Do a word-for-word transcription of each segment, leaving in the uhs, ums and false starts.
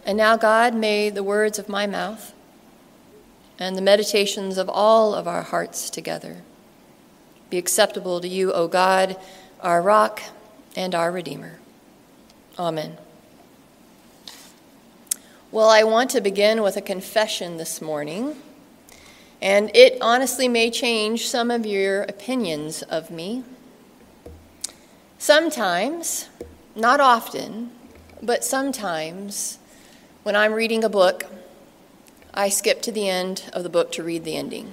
And now, God, may the words of my mouth and the meditations of all of our hearts together be acceptable to you, O God, our rock and our Redeemer. Amen. Well, I want to begin with a confession this morning, and it honestly may change some of your opinions of me. Sometimes, not often, but sometimes, when I'm reading a book, I skip to the end of the book to read the ending.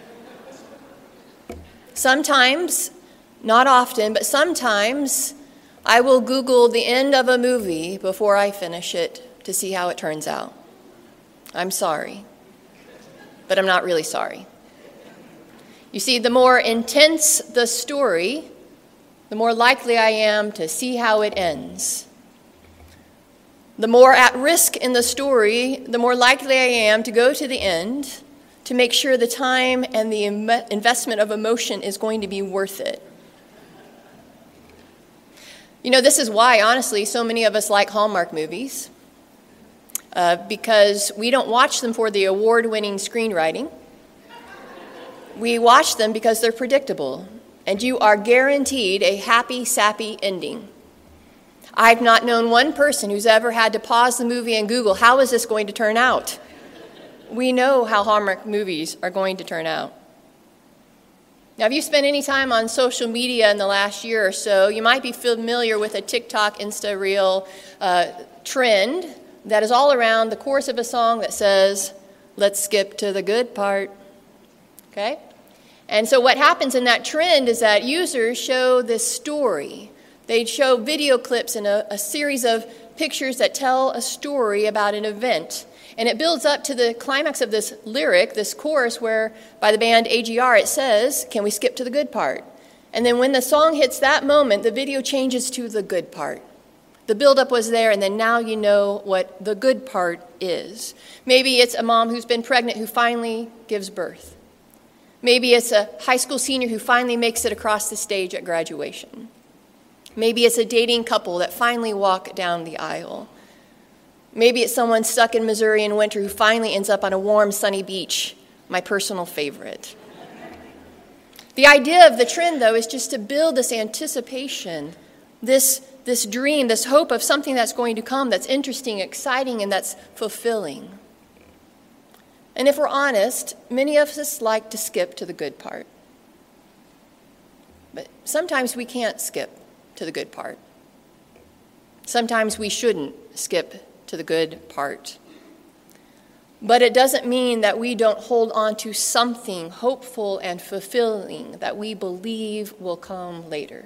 Sometimes, not often, but sometimes, I will Google the end of a movie before I finish it to see how it turns out. I'm sorry, but I'm not really sorry. You see, the more intense the story, the more likely I am to see how it ends. The more at risk in the story, the more likely I am to go to the end to make sure the time and the Im- investment of emotion is going to be worth it. You know, this is why, honestly, so many of us like Hallmark movies, uh, because we don't watch them for the award-winning screenwriting. We watch them because they're predictable, and you are guaranteed a happy, sappy ending. I've not known one person who's ever had to pause the movie and Google, how is this going to turn out? We know how Hallmark movies are going to turn out. Now, if you spent any time on social media in the last year or so, you might be familiar with a TikTok, Insta Reel uh, trend that is all around the chorus of a song that says, "Let's skip to the good part." Okay? And so what happens in that trend is that users show this story. They show video clips and a, a series of pictures that tell a story about an event. And it builds up to the climax of this lyric, this chorus, where by the band A G R it says, "Can we skip to the good part?" And then when the song hits that moment, the video changes to the good part. The buildup was there, and then now you know what the good part is. Maybe it's a mom who's been pregnant who finally gives birth. Maybe it's a high school senior who finally makes it across the stage at graduation. Maybe it's a dating couple that finally walk down the aisle. Maybe it's someone stuck in Missouri in winter who finally ends up on a warm, sunny beach, my personal favorite. The idea of the trend, though, is just to build this anticipation, this, this dream, this hope of something that's going to come that's interesting, exciting, and that's fulfilling. And if we're honest, many of us like to skip to the good part. But sometimes we can't skip to the good part. Sometimes we shouldn't skip to the good part. But it doesn't mean that we don't hold on to something hopeful and fulfilling that we believe will come later.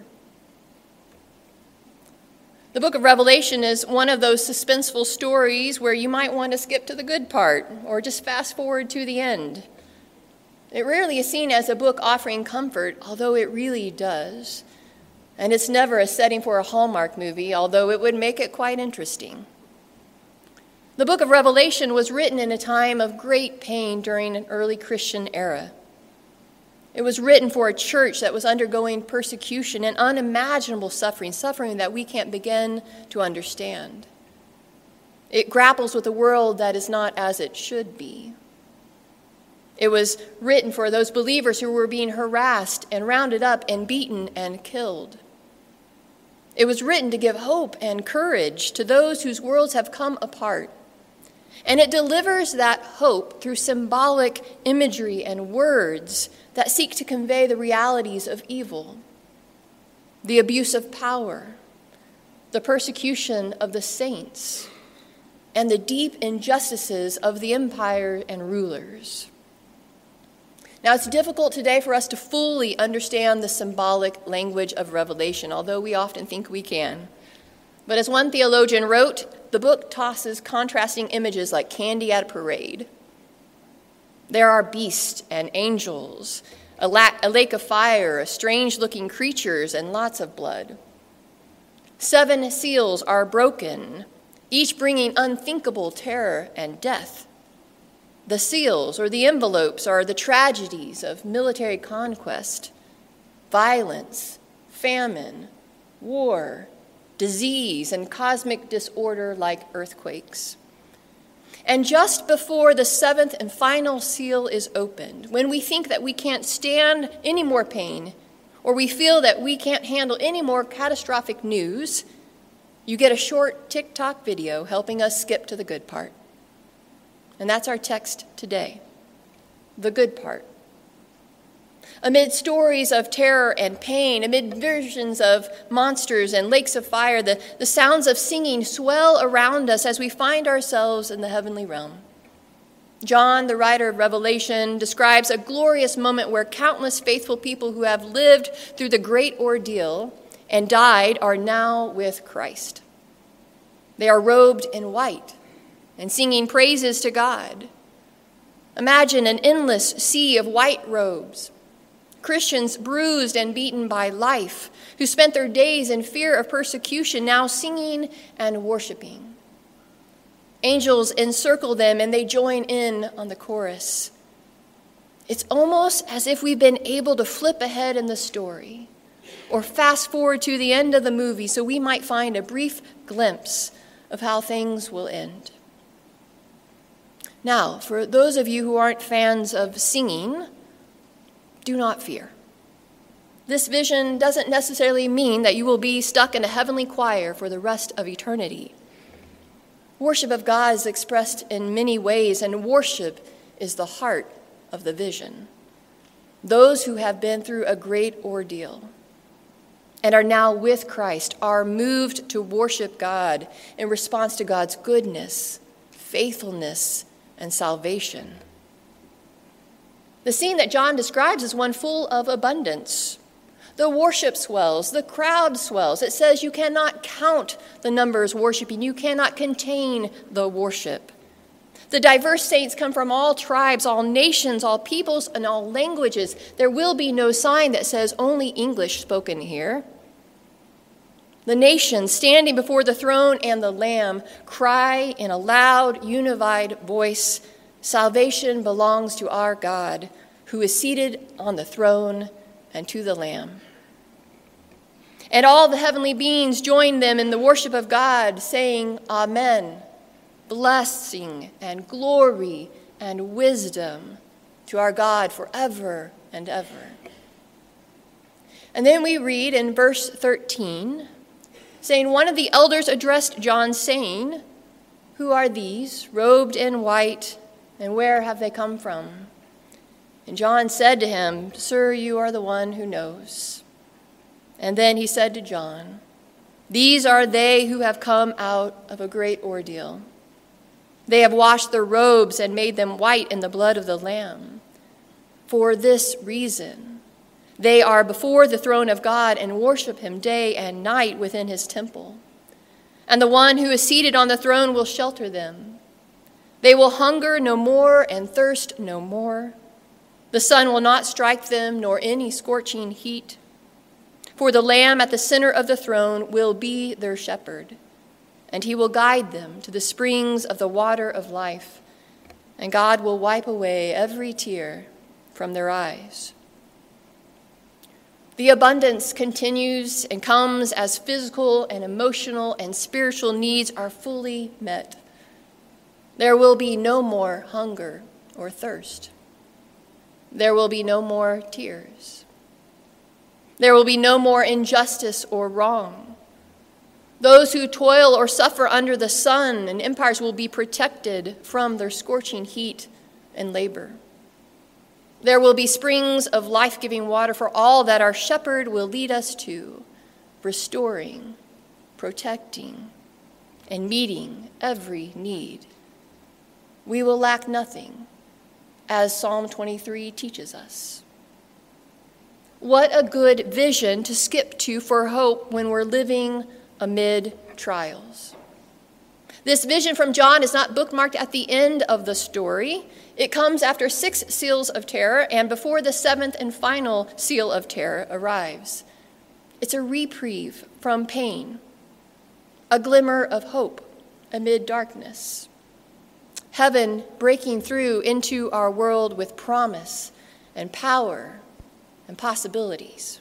The book of Revelation is one of those suspenseful stories where you might want to skip to the good part or just fast forward to the end. It rarely is seen as a book offering comfort, although it really does. And it's never a setting for a Hallmark movie, although it would make it quite interesting. The book of Revelation was written in a time of great pain during an early Christian era. It was written for a church that was undergoing persecution and unimaginable suffering, suffering that we can't begin to understand. It grapples with a world that is not as it should be. It was written for those believers who were being harassed and rounded up and beaten and killed. It was written to give hope and courage to those whose worlds have come apart. And it delivers that hope through symbolic imagery and words that seek to convey the realities of evil, the abuse of power, the persecution of the saints, and the deep injustices of the empire and rulers. Now, it's difficult today for us to fully understand the symbolic language of Revelation, although we often think we can. But as one theologian wrote, the book tosses contrasting images like candy at a parade. There are beasts and angels, a, la- a lake of fire, strange-looking creatures, and lots of blood. Seven seals are broken, each bringing unthinkable terror and death. The seals, or the envelopes, are the tragedies of military conquest, violence, famine, war, disease, and cosmic disorder like earthquakes. And just before the seventh and final seal is opened, when we think that we can't stand any more pain, or we feel that we can't handle any more catastrophic news, you get a short TikTok video helping us skip to the good part. And that's our text today, the good part. Amid stories of terror and pain, amid visions of monsters and lakes of fire, the, the sounds of singing swell around us as we find ourselves in the heavenly realm. John, the writer of Revelation, describes a glorious moment where countless faithful people who have lived through the great ordeal and died are now with Christ. They are robed in white and singing praises to God. Imagine an endless sea of white robes. Christians bruised and beaten by life, who spent their days in fear of persecution, now singing and worshiping. Angels encircle them and they join in on the chorus. It's almost as if we've been able to flip ahead in the story or fast forward to the end of the movie so we might find a brief glimpse of how things will end. Now, for those of you who aren't fans of singing, do not fear. This vision doesn't necessarily mean that you will be stuck in a heavenly choir for the rest of eternity. Worship of God is expressed in many ways, and worship is the heart of the vision. Those who have been through a great ordeal and are now with Christ are moved to worship God in response to God's goodness, faithfulness, and salvation. The scene that John describes is one full of abundance. The worship swells, the crowd swells. It says you cannot count the numbers worshiping. You cannot contain the worship. The diverse saints come from all tribes, all nations, all peoples, and all languages. There will be no sign that says only English spoken here. The nations standing before the throne and the Lamb cry in a loud, unified voice, "Salvation belongs to our God, who is seated on the throne, and to the Lamb." And all the heavenly beings join them in the worship of God, saying, "Amen, blessing and glory and wisdom to our God forever and ever." And then we read in verse thirteen, saying, "One of the elders addressed John, saying, 'Who are these, robed in white, and where have they come from?' And John said to him, 'Sir, you are the one who knows.' And then he said to John, 'These are they who have come out of a great ordeal. They have washed their robes and made them white in the blood of the Lamb. For this reason, they are before the throne of God and worship him day and night within his temple. And the one who is seated on the throne will shelter them. They will hunger no more and thirst no more. The sun will not strike them, nor any scorching heat. For the Lamb at the center of the throne will be their shepherd, and he will guide them to the springs of the water of life, and God will wipe away every tear from their eyes.'" The abundance continues and comes as physical and emotional and spiritual needs are fully met. There will be no more hunger or thirst. There will be no more tears. There will be no more injustice or wrong. Those who toil or suffer under the sun and empires will be protected from their scorching heat and labor. There will be springs of life-giving water for all that our shepherd will lead us to, restoring, protecting, and meeting every need. We will lack nothing, as Psalm twenty-three teaches us. What a good vision to skip to for hope when we're living amid trials. This vision from John is not bookmarked at the end of the story. It comes after six seals of terror and before the seventh and final seal of terror arrives. It's a reprieve from pain, a glimmer of hope amid darkness. Heaven breaking through into our world with promise and power and possibilities.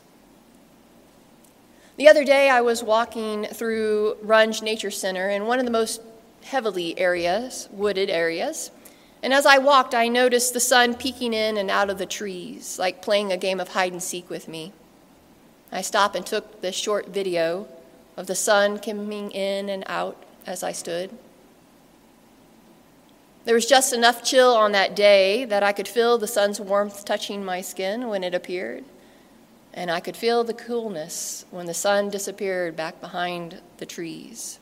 The other day I was walking through Runge Nature Center, and one of the most heavily areas, wooded areas. And as I walked, I noticed the sun peeking in and out of the trees, like playing a game of hide and seek with me. I stopped and took this short video of the sun coming in and out as I stood. There was just enough chill on that day that I could feel the sun's warmth touching my skin when it appeared, and I could feel the coolness when the sun disappeared back behind the trees.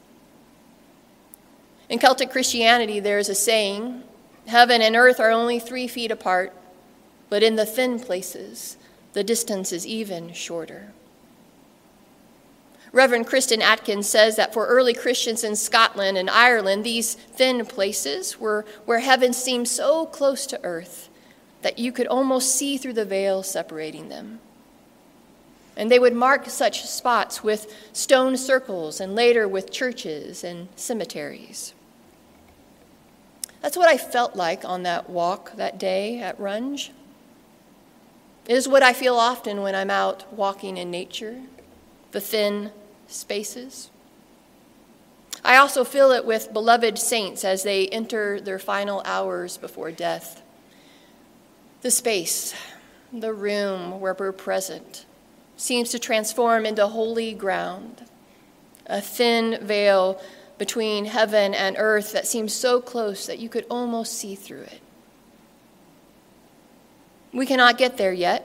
In Celtic Christianity, there is a saying, heaven and earth are only three feet apart, but in the thin places, the distance is even shorter. Reverend Kristen Atkins says that for early Christians in Scotland and Ireland, these thin places were where heaven seemed so close to earth that you could almost see through the veil separating them. And they would mark such spots with stone circles and later with churches and cemeteries. That's what I felt like on that walk that day at Runge. It is what I feel often when I'm out walking in nature, the thin spaces. I also feel it with beloved saints as they enter their final hours before death. The space, the room where we're present, seems to transform into holy ground, a thin veil between heaven and earth that seems so close that you could almost see through it. We cannot get there yet,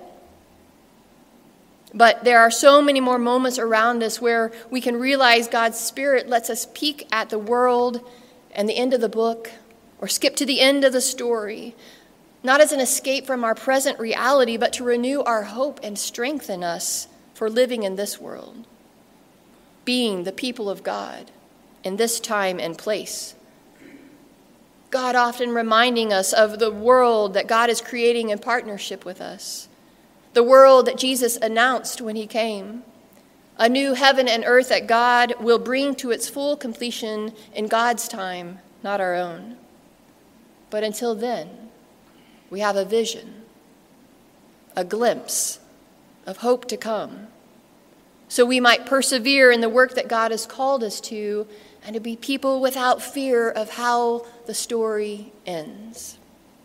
but there are so many more moments around us where we can realize God's Spirit lets us peek at the world and the end of the book, or skip to the end of the story, not as an escape from our present reality, but to renew our hope and strengthen us for living in this world, being the people of God in this time and place. God often reminding us of the world that God is creating in partnership with us, the world that Jesus announced when he came, a new heaven and earth that God will bring to its full completion in God's time, not our own. But until then, we have a vision, a glimpse of hope to come, so we might persevere in the work that God has called us to, and to be people without fear of how the story ends.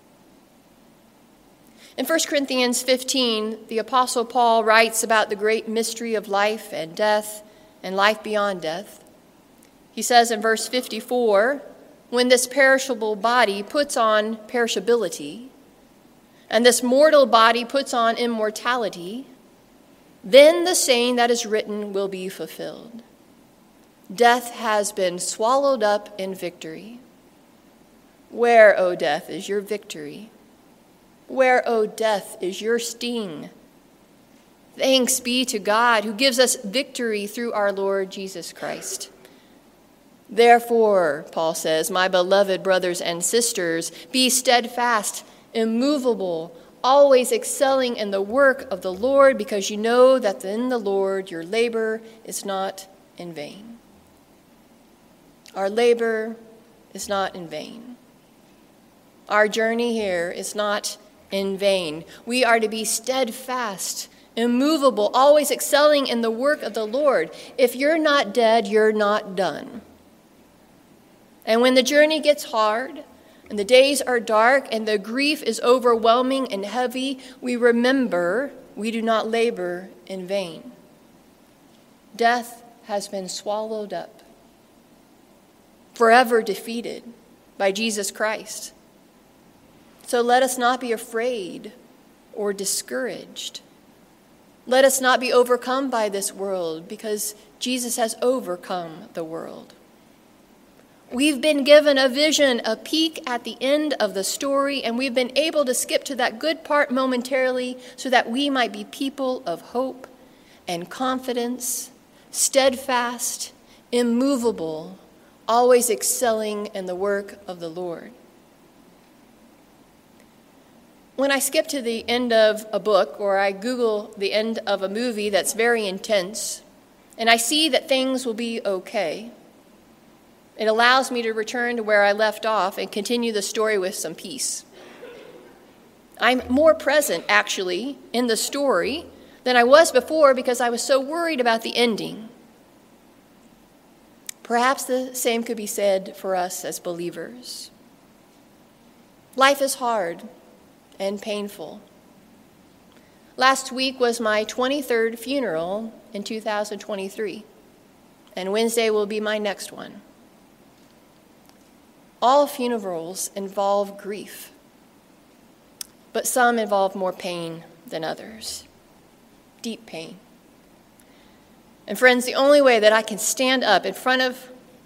In First Corinthians fifteen, the Apostle Paul writes about the great mystery of life and death and life beyond death. He says in verse fifty-four, when this perishable body puts on perishability, and this mortal body puts on immortality, then the saying that is written will be fulfilled. Death has been swallowed up in victory. Where, O death, is your victory? Where, O death, is your sting? Thanks be to God who gives us victory through our Lord Jesus Christ. Therefore, Paul says, my beloved brothers and sisters, be steadfast, immovable, always excelling in the work of the Lord, because you know that in the Lord your labor is not in vain. Our labor is not in vain. Our journey here is not in vain. We are to be steadfast, immovable, always excelling in the work of the Lord. If you're not dead, you're not done. And when the journey gets hard, and the days are dark, and the grief is overwhelming and heavy, we remember we do not labor in vain. Death has been swallowed up, forever defeated by Jesus Christ. So let us not be afraid or discouraged. Let us not be overcome by this world, because Jesus has overcome the world. We've been given a vision, a peek at the end of the story, and we've been able to skip to that good part momentarily so that we might be people of hope and confidence, steadfast, immovable, always excelling in the work of the Lord. When I skip to the end of a book, or I Google the end of a movie that's very intense, and I see that things will be okay, it allows me to return to where I left off and continue the story with some peace. I'm more present, actually, in the story than I was before, because I was so worried about the ending. Perhaps the same could be said for us as believers. Life is hard and painful. Last week was my twenty-third funeral in two thousand twenty-three, and Wednesday will be my next one. All funerals involve grief, but some involve more pain than others, deep pain. And friends, the only way that I can stand up in front of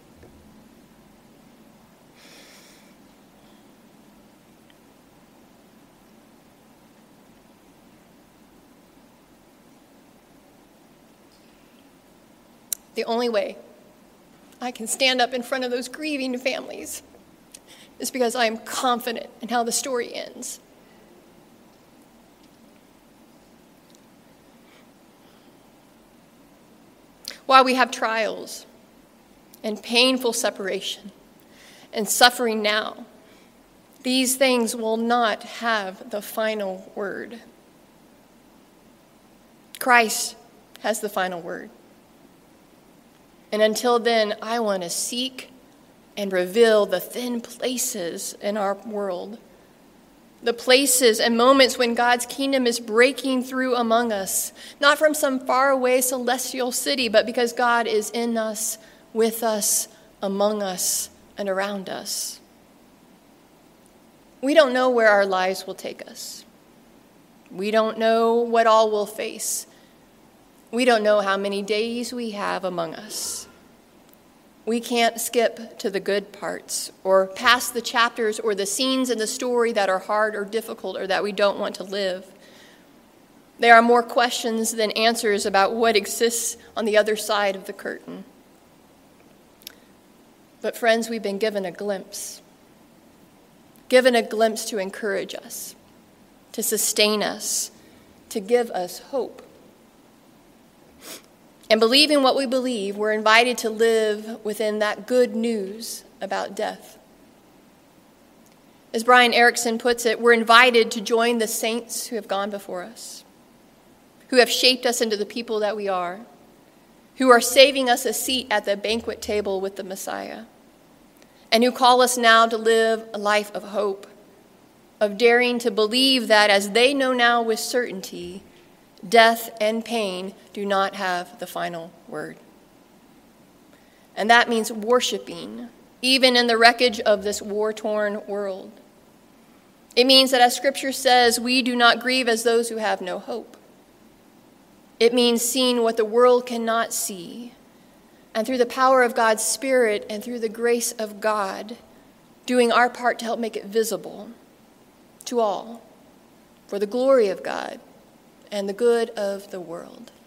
The only way I can stand up in front of those grieving families is because I am confident in how the story ends. While we have trials and painful separation and suffering now, these things will not have the final word. Christ has the final word. And until then, I want to seek and reveal the thin places in our world, the places and moments when God's kingdom is breaking through among us, not from some faraway celestial city, but because God is in us, with us, among us, and around us. We don't know where our lives will take us. We don't know what all we'll face. We don't know how many days we have among us. We can't skip to the good parts or past the chapters or the scenes in the story that are hard or difficult or that we don't want to live. There are more questions than answers about what exists on the other side of the curtain. But friends, we've been given a glimpse, given a glimpse to encourage us, to sustain us, to give us hope. And believing what we believe, we're invited to live within that good news about death. As Brian Erickson puts it, we're invited to join the saints who have gone before us, who have shaped us into the people that we are, who are saving us a seat at the banquet table with the Messiah, and who call us now to live a life of hope, of daring to believe that, as they know now with certainty, death and pain do not have the final word. And that means worshiping, even in the wreckage of this war-torn world. It means that, as Scripture says, we do not grieve as those who have no hope. It means seeing what the world cannot see, and through the power of God's Spirit and through the grace of God, doing our part to help make it visible to all for the glory of God and the good of the world.